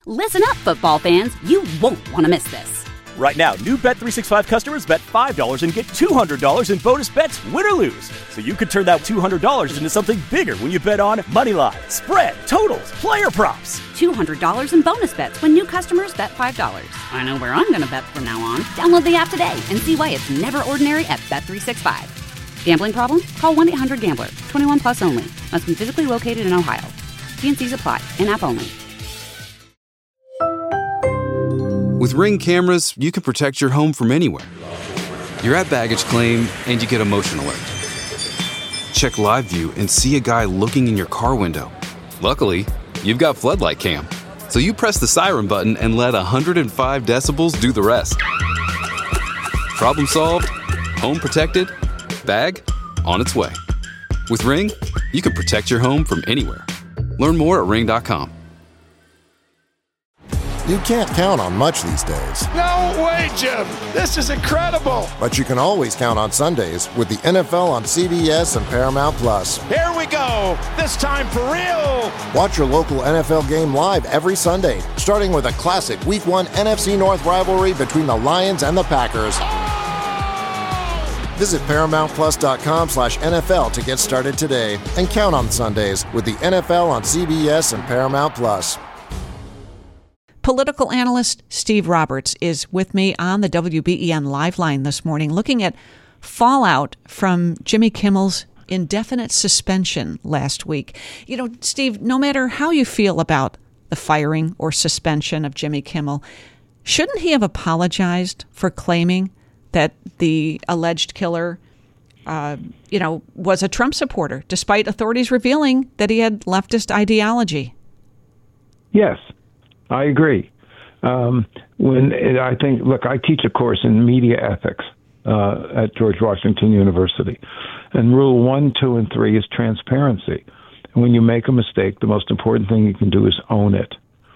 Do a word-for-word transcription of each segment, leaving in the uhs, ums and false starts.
Listen up, football fans. You won't want to miss this. Right now, new Bet three sixty-five customers bet five dollars and get two hundred dollars in bonus bets, win or lose. So you could turn that two hundred dollars into something bigger when you bet on money line, spread, totals, player props. two hundred dollars in bonus bets when new customers bet five dollars. I know where I'm going to bet from now on. Download the app today and see why it's never ordinary at Bet three sixty-five. Gambling problem? Call one eight hundred gambler. twenty-one plus only. Must be physically located in Ohio. T and C's apply. In-app only. With Ring cameras, you can protect your home from anywhere. You're at baggage claim, and you get a motion alert. Check live view and see a guy looking in your car window. Luckily, you've got Floodlight Cam, so you press the siren button and let one hundred five decibels do the rest. Problem solved, home protected, bag on its way. With Ring, you can protect your home from anywhere. Learn more at ring dot com. You can't count on much these days. No way, Jim. This is incredible. But you can always count on Sundays with the N F L on C B S and Paramount Plus. Here we go. This time for real. Watch your local N F L game live every Sunday, starting with a classic Week one N F C North rivalry between the Lions and the Packers. Oh! Visit paramount plus dot com slash N F L to get started today and count on Sundays with the N F L on C B S and Paramount Plus. Political analyst Steve Roberts is with me on the W B E N Live Line this morning, looking at fallout from Jimmy Kimmel's indefinite suspension last week. You know, Steve, no matter how you feel about the firing or suspension of Jimmy Kimmel, shouldn't he have apologized for claiming that the alleged killer, uh, you know, was a Trump supporter, despite authorities revealing that he had leftist ideology? Yes. I agree. Um, when it, I think, look, I teach a course in media ethics uh, at George Washington University, and rule one, two, and three is transparency. And when you make a mistake, the most important thing you can do is own it.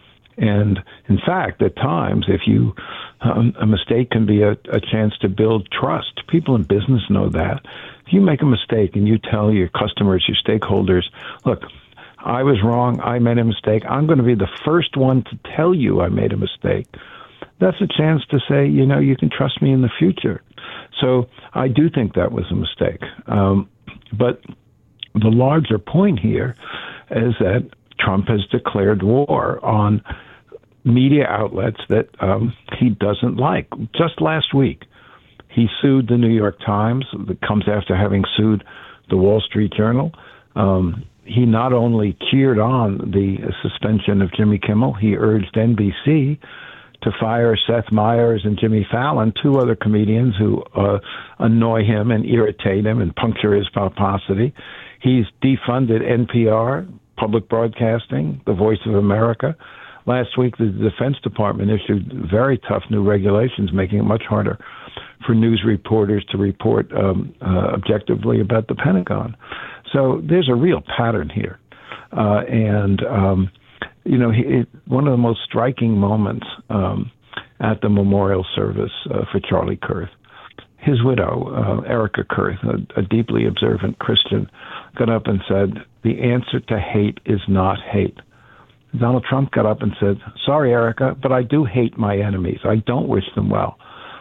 And in fact, at times, if you um, a mistake can be a, a chance to build trust. People in business know that. If you make a mistake and you tell your customers, your stakeholders, look, I was wrong. I made a mistake. I'm going to be the first one to tell you I made a mistake. That's a chance to say, you know, you can trust me in the future. So I do think that was a mistake. Um, but the larger point here is that Trump has declared war on media outlets that um, he doesn't like. Just last week, he sued the New York Times. That comes after having sued the Wall Street Journal. Um, He not only cheered on the suspension of Jimmy Kimmel, he urged N B C to fire Seth Meyers and Jimmy Fallon, two other comedians who uh, annoy him and irritate him and puncture his pomposity. He's defunded N P R, Public Broadcasting, the Voice of America. Last week, the Defense Department issued very tough new regulations, making it much harder for news reporters to report um, uh, objectively about the Pentagon. So there's a real pattern here. Uh, and, um, you know, he, it, one of the most striking moments um, at the memorial service uh, for Charlie Kirk, his widow, uh, Erica Kirk, a, a deeply observant Christian, got up and said, the answer to hate is not hate. Donald Trump got up and said, sorry, Erica, but I do hate my enemies. I don't wish them well.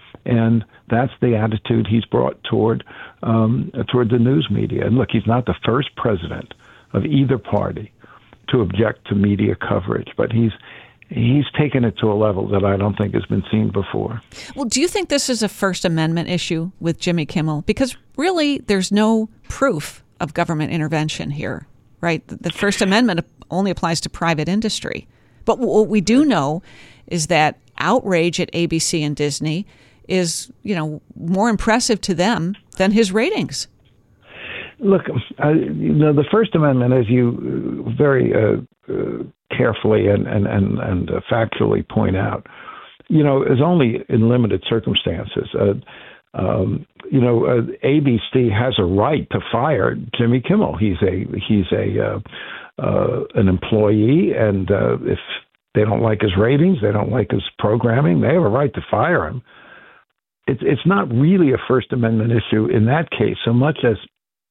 And that's the attitude he's brought toward um, toward the news media. And look, he's not the first president of either party to object to media coverage, but he's he's taken it to a level that I don't think has been seen before. Well, do you think this is a First Amendment issue with Jimmy Kimmel? Because really, there's no proof of government intervention here, right? The First Amendment only applies to private industry. But what we do know is that outrage at A B C and Disney is, you know, more impressive to them than his ratings. Look, uh, you know, the First Amendment, as you very uh, uh, carefully and and and, and uh, factually point out, you know, is only in limited circumstances. Uh, um, you know, uh, A B C has a right to fire Jimmy Kimmel. He's a he's a uh, uh, an employee, and uh, if they don't like his ratings, they don't like his programming, they have a right to fire him. It's it's not really a First Amendment issue in that case, so much as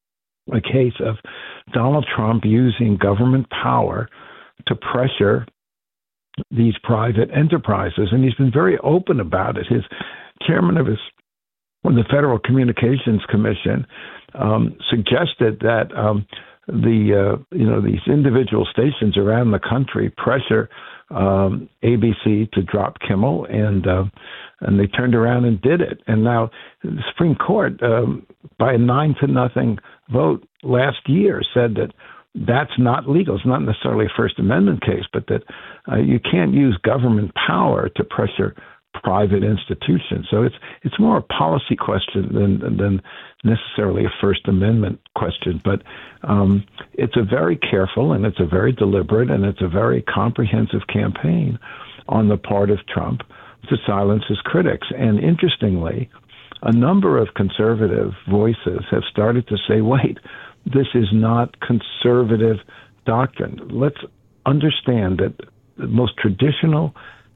a case of Donald Trump using government power to pressure these private enterprises, and he's been very open about it. His chairman of his of the Federal Communications Commission um, suggested that um, the uh, you know these individual stations around the country pressure um, A B C to drop Kimmel, and uh, and they turned around and did it. And now the Supreme Court, um, by a nine to nothing vote last year, said that that's not legal. It's not necessarily a First Amendment case, but that uh, you can't use government power to pressure private institutions. So it's it's more a policy question than than necessarily a First Amendment question. But um, it's a very careful and it's a very deliberate and it's a very comprehensive campaign on the part of Trump to silence his critics. And interestingly, a number of conservative voices have started to say, wait, this is not conservative doctrine. Let's understand that the most traditional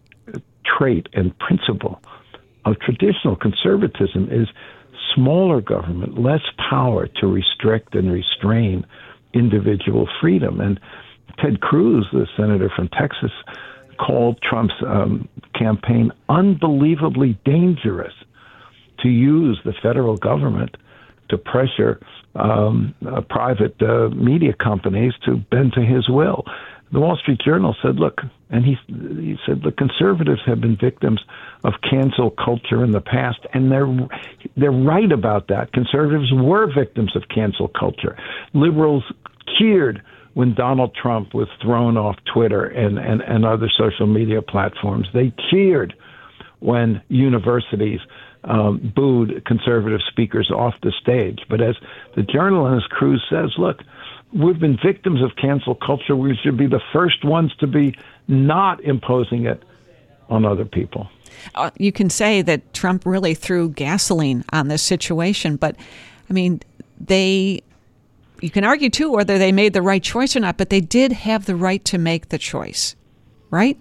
trait and principle of traditional conservatism is smaller government, less power to restrict and restrain individual freedom. And Ted Cruz, the senator from Texas, called Trump's um, campaign unbelievably dangerous to use the federal government to pressure um, uh, private uh, media companies to bend to his will. The Wall Street Journal said, look, and he he said, the conservatives have been victims of cancel culture in the past, and they're they're right about that. Conservatives were victims of cancel culture. Liberals cheered when Donald Trump was thrown off Twitter and, and, and other social media platforms. They cheered when universities um, booed conservative speakers off the stage. But as the journalist Cruz says, look, we've been victims of cancel culture. We should be the first ones to be not imposing it on other people. Uh, you can say that Trump really threw gasoline on this situation, but I mean, they, you can argue too whether they made the right choice or not, but they did have the right to make the choice, right?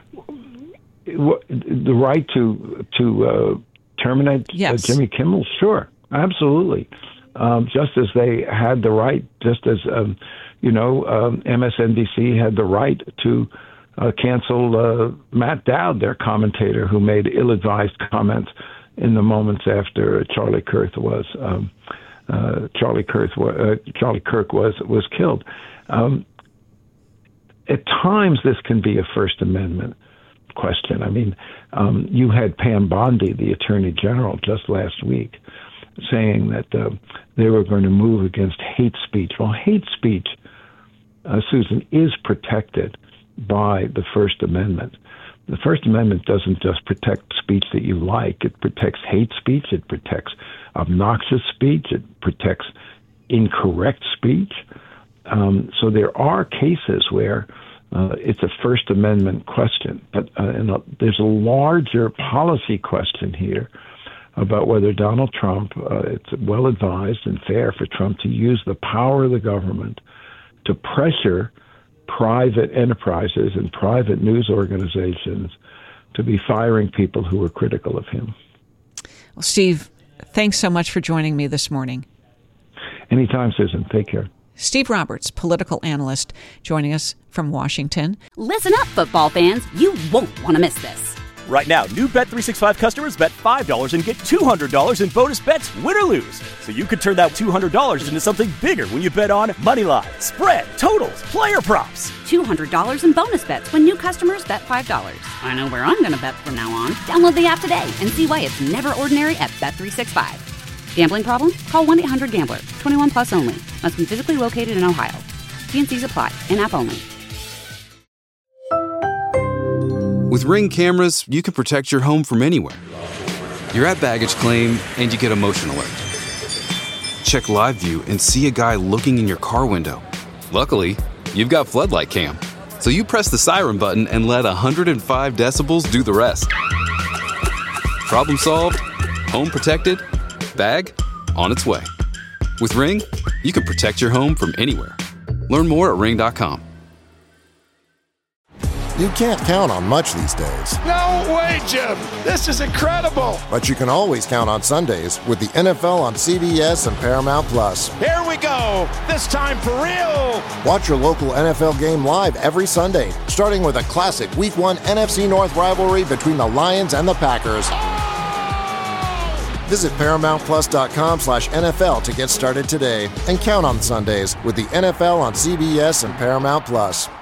The right to, to uh, terminate yes. uh, Jimmy Kimmel? Sure, absolutely. Um, just as they had the right, just as, um, you know, um, M S N B C had the right to uh, cancel uh, Matt Dowd, their commentator, who made ill-advised comments in the moments after Charlie Kirk was um, uh, Charlie Kirk uh, Charlie Kirk was was killed. Um, at times, this can be a First Amendment question. I mean, um, you had Pam Bondi, the Attorney General, just last week, saying that uh, they were going to move against hate speech. Well, hate speech, uh, Susan, is protected by the First Amendment. The First Amendment doesn't just protect speech that you like. It protects hate speech. It protects obnoxious speech. It protects incorrect speech. Um, so there are cases where uh, it's a First Amendment question. But uh, and, uh, there's a larger policy question here about whether Donald Trump, uh, it's well advised and fair for Trump to use the power of the government to pressure private enterprises and private news organizations to be firing people who are critical of him. Well, Steve, thanks so much for joining me this morning. Anytime, Susan. Take care. Steve Roberts, political analyst, joining us from Washington. Listen up, football fans. You won't want to miss this. Right now, new Bet three sixty-five customers bet five dollars and get two hundred dollars in bonus bets, win or lose. So you could turn that two hundred dollars into something bigger when you bet on money line, spread, totals, player props. two hundred dollars in bonus bets when new customers bet five dollars. I know where I'm going to bet from now on. Download the app today and see why it's never ordinary at Bet three sixty-five. Gambling problem? Call one eight hundred gambler. twenty-one plus only. Must be physically located in Ohio. T and C's apply. In-app only. With Ring cameras, you can protect your home from anywhere. You're at baggage claim and you get a motion alert. Check live view and see a guy looking in your car window. Luckily, you've got Floodlight Cam. So you press the siren button and let one hundred five decibels do the rest. Problem solved, home protected, bag on its way. With Ring, you can protect your home from anywhere. Learn more at ring dot com. You can't count on much these days. No way, Jim. This is incredible. But you can always count on Sundays with the N F L on C B S and Paramount Plus. Here we go. This time for real. Watch your local N F L game live every Sunday, starting with a classic Week one N F C North rivalry between the Lions and the Packers. Visit ParamountPlus.com slash NFL to get started today and count on Sundays with the N F L on C B S and Paramount Plus.